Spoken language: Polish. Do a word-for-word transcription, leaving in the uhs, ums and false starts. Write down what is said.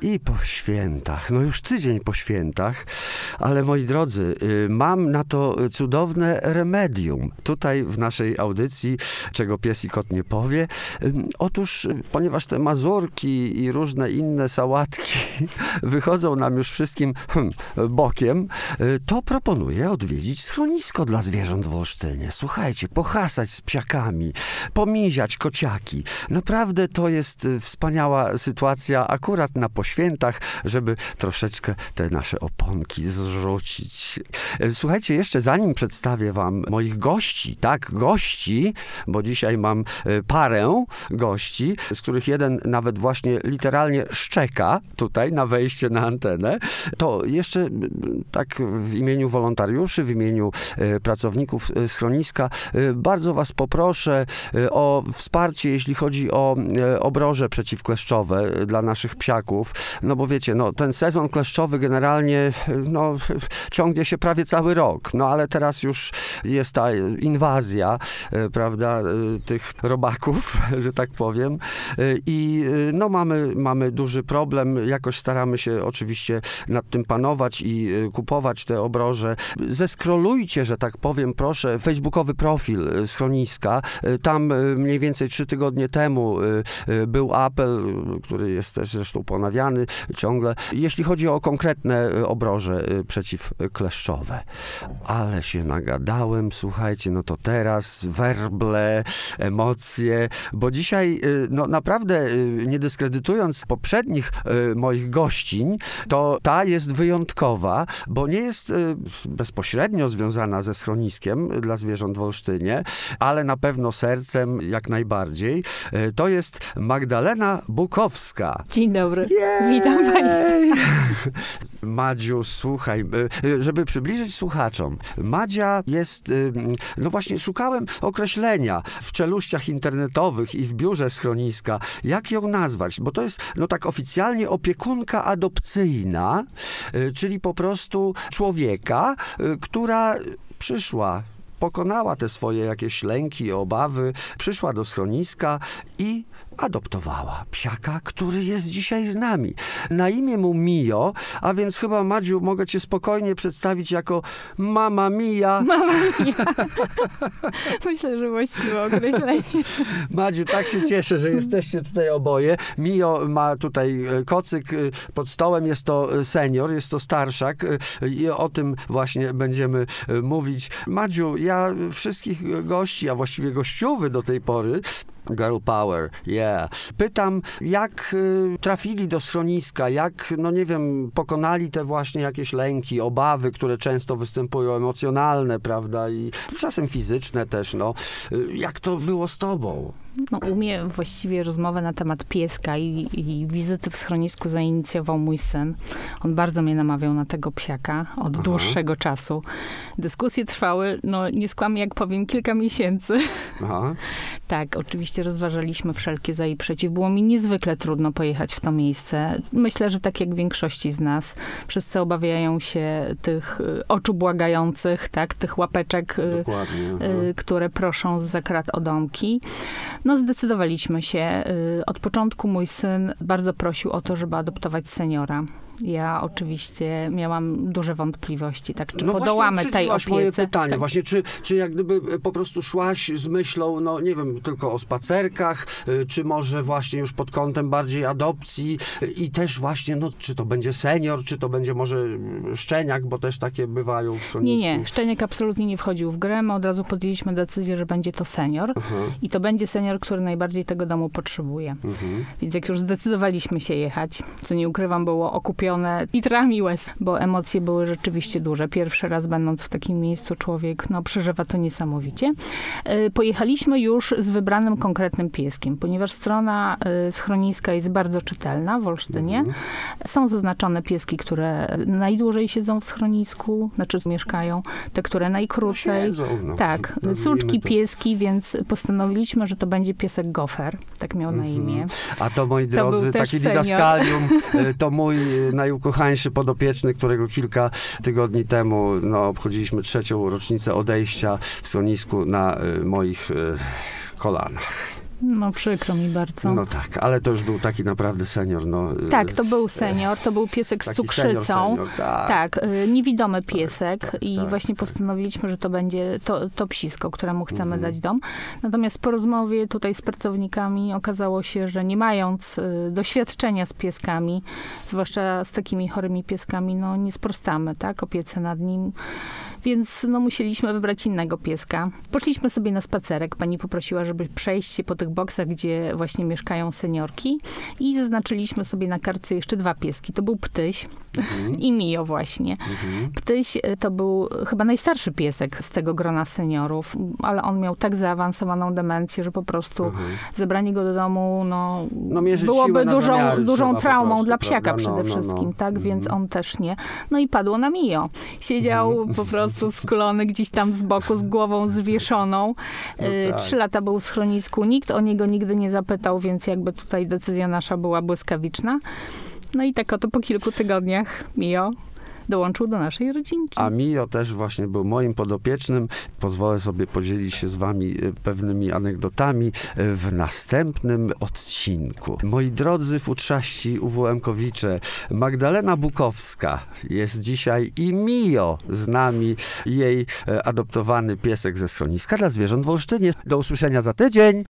i po świętach, no już tydzień po świętach, ale moi drodzy, mam na to cudowne remedium. Tutaj w naszej audycji, czego pies i kot nie powie. Otóż, ponieważ te mazurki i różne inne sałatki wychodzą nam już wszystkim hmm, bokiem, to proponuję odwiedzić schronisko dla zwierząt w Olsztynie. Słuchajcie, pohasać z psiakami, pomiziać kociaki. Naprawdę to jest wspaniała sytuacja akurat na poświętach, żeby troszeczkę te nasze oponki zrzucić. Słuchajcie, jeszcze zanim przedstawię wam moich gości, tak, gości, bo dzisiaj mam parę gości, z których jeden nawet właśnie literalnie szczeka tutaj na wejście na antenę, to jeszcze tak w imieniu wolontariuszy, w imieniu pracowników schroniska bardzo was poproszę o wsparcie, jeśli chodzi o obroże przeciwkleszczowe dla naszych psiaków, no bo wiecie, no ten sezon kleszczowy generalnie no, ciągnie się prawie cały rok, no ale teraz już jest ta inwazja, prawda, tych robaków, że tak powiem, i no mamy, mamy duży problem, jakoś staramy się oczywiście nad tym panować i kupować te obroże. Zeskrolujcie, że tak powiem, proszę, facebookowy profil schroniska, tam mniej więcej trzy tygodnie temu był apel, który jest też zresztą ponawiany ciągle, jeśli chodzi o konkretne obroże przeciwkleszczowe. Ale się nagadałem, słuchajcie, no to teraz werble, emocje, bo dzisiaj, no naprawdę, nie dyskredytując poprzednich moich gościń, to ta jest wyjątkowa, bo nie jest bezpośrednio związana ze schroniskiem dla zwierząt w Olsztynie, ale na pewno sercem jak najbardziej. To jest Magdalena Bukowska. Dzień dobry. Jej! Witam państwa. Madziu, słuchaj, żeby przybliżyć słuchaczom, Madzia jest, no właśnie szukałem określenia w czeluściach internetowych i w biurze schroniska, jak ją nazwać, bo to jest, no tak oficjalnie opiekunka adopcyjna, czyli po prostu człowieka, która przyszła, pokonała te swoje jakieś lęki, obawy, przyszła do schroniska i adoptowała psiaka, który jest dzisiaj z nami. Na imię mu Mio, a więc chyba, Madziu, mogę cię spokojnie przedstawić jako Mama Mia. Mama Mia. Myślę, że właściwe określenie. Madziu, tak się cieszę, że jesteście tutaj oboje. Mio ma tutaj kocyk pod stołem, jest to senior, jest to starszak i o tym właśnie będziemy mówić. Madziu, ja wszystkich gości, a właściwie gościowy do tej pory, Girl Power, yeah. Pytam, jak y, trafili do schroniska, jak, no nie wiem, pokonali te właśnie jakieś lęki, obawy, które często występują, emocjonalne, prawda, i czasem fizyczne też, no. Y, jak to było z tobą? No, u mnie właściwie rozmowę na temat pieska i, i wizyty w schronisku zainicjował mój syn. On bardzo mnie namawiał na tego psiaka od Aha. dłuższego czasu. Dyskusje trwały, no nie skłamię, jak powiem, kilka miesięcy. Aha. Tak, oczywiście rozważaliśmy wszelkie za i przeciw. Było mi niezwykle trudno pojechać w to miejsce. Myślę, że tak jak większości z nas, wszyscy obawiają się tych y, oczu błagających, tak, tych łapeczek, y, y, które proszą zza krat o domki. No zdecydowaliśmy się. Od początku mój syn bardzo prosił o to, żeby adoptować seniora. Ja oczywiście miałam duże wątpliwości, tak, czy no podołamy właśnie, tej opiece. Moje pytanie, tak. właśnie, czy, czy jak gdyby po prostu szłaś z myślą, no nie wiem, tylko o spacerkach, czy może właśnie już pod kątem bardziej adopcji i też właśnie, no czy to będzie senior, czy to będzie może szczeniak, bo też takie bywają w schronisku. Nie, nie, szczeniak absolutnie nie wchodził w grę. My od razu podjęliśmy decyzję, że będzie to senior Aha. i to będzie senior, który najbardziej tego domu potrzebuje. Mhm. Więc jak już zdecydowaliśmy się jechać, co nie ukrywam, było okupione litrami łez, bo emocje były rzeczywiście duże. Pierwszy raz będąc w takim miejscu człowiek, no, przeżywa to niesamowicie. Yy, pojechaliśmy już z wybranym konkretnym pieskiem, ponieważ strona yy, schroniska jest bardzo czytelna w Olsztynie. Mhm. Są zaznaczone pieski, które najdłużej siedzą w schronisku, znaczy mieszkają, te, które najkrócej. No siedzą, no. Tak, suczki, pieski, więc postanowiliśmy, że to będzie piesek Gofer, tak miał na imię. A to, moi drodzy, takie didaskalium, to mój najukochańszy podopieczny, którego kilka tygodni temu no, obchodziliśmy trzecią rocznicę odejścia w schronisku na y, moich y, kolanach. No przykro mi bardzo. No tak, ale to już był taki naprawdę senior. No, tak, to był senior, to był piesek z cukrzycą. Senior, senior, tak. tak, niewidomy piesek tak, tak, i tak, właśnie tak. postanowiliśmy, że to będzie to, to psisko, któremu chcemy mhm. dać dom. Natomiast po rozmowie tutaj z pracownikami okazało się, że nie mając doświadczenia z pieskami, zwłaszcza z takimi chorymi pieskami, no nie sprostamy, tak, opiece nad nim. Więc no, musieliśmy wybrać innego pieska. Poszliśmy sobie na spacerek. Pani poprosiła, żeby przejść się po tych boksach, gdzie właśnie mieszkają seniorki. I zaznaczyliśmy sobie na kartce jeszcze dwa pieski. To był Ptyś mhm. i Mio właśnie. Mhm. Ptyś to był chyba najstarszy piesek z tego grona seniorów, ale on miał tak zaawansowaną demencję, że po prostu mhm. zebranie go do domu no, no byłoby dużą, dużą traumą prostu, dla psiaka prawda? przede no, wszystkim. No, no. Tak, mhm. więc on też nie. No i padło na Mio. Siedział mhm. po prostu skulony gdzieś tam z boku, z głową zwieszoną. No tak. Trzy lata był w schronisku. Nikt o niego nigdy nie zapytał, więc jakby tutaj decyzja nasza była błyskawiczna. No i tak oto po kilku tygodniach Mio dołączył do naszej rodzinki. A Mio też właśnie był moim podopiecznym. Pozwolę sobie podzielić się z wami pewnymi anegdotami w następnym odcinku. Moi drodzy futrzaści U W M-kowicze, Magdalena Bukowska jest dzisiaj i Mio z nami, jej adoptowany piesek ze schroniska dla zwierząt w Olsztynie. Do usłyszenia za tydzień.